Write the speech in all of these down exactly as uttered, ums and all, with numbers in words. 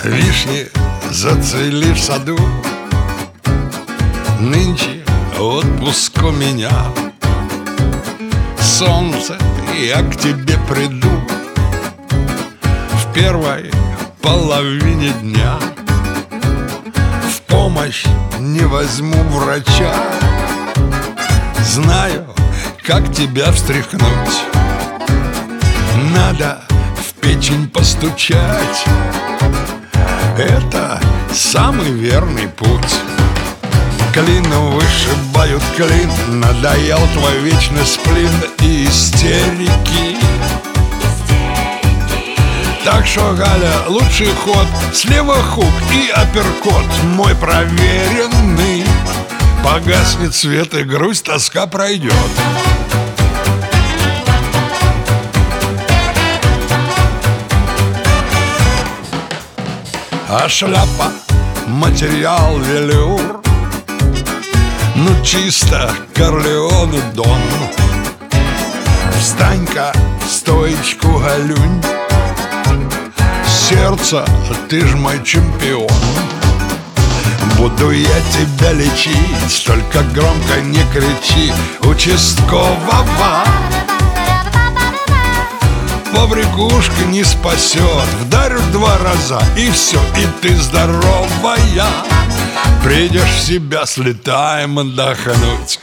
Вишни зацвели в саду, нынче отпуск у меня. Солнце, я к тебе приду в первой половине дня. В помощь не возьму врача, знаю, как тебя встряхнуть. Надо в печень постучать, это самый верный путь. Клином вышибают клин, надоел твой вечный сплин и истерики. Так что, Галя, лучший ход слева хук и апперкот мой проверенный. Погаснет свет и грусть, тоска пройдет. А шляпа, материал велюр, ну чисто Корлеоне Дон. Встань-ка в стоечку, Галюнь, сердце, ты ж мой чемпион. Буду я тебя лечить, только громко не кричи, участкового. Побрякушка не спасет, вдаришь два раза и все, и ты здоровая. Придешь в себя, слетаем отдохнуть.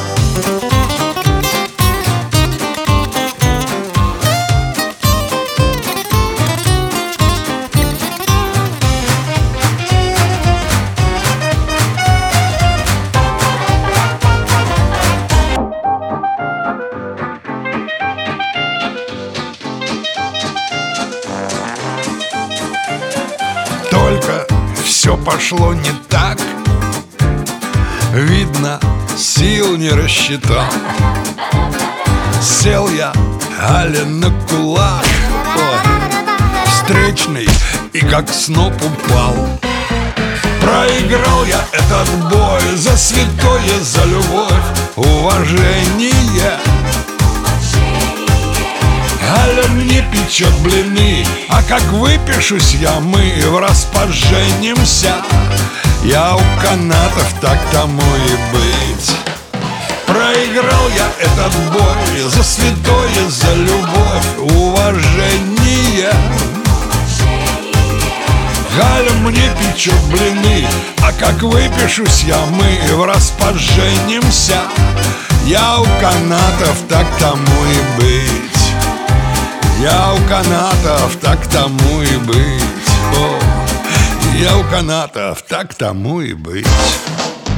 Только все пошло не так, видно, сил не рассчитал. Сел я, Галя, на кулак, ой, встречный, и как сноп упал. Проиграл я этот бой за святое, за любовь, уважение. Галя мне печет блины, а как выпишусь я, мы враз поженимся. Я у канатов, так тому и быть. Проиграл я этот бой за святое, за любовь, уважение. Галя мне печет блины, а как выпишусь я, мы враз поженимся. Я у канатов, так тому и быть. Я у канатов, так тому и быть. О, я у канатов, так тому и быть.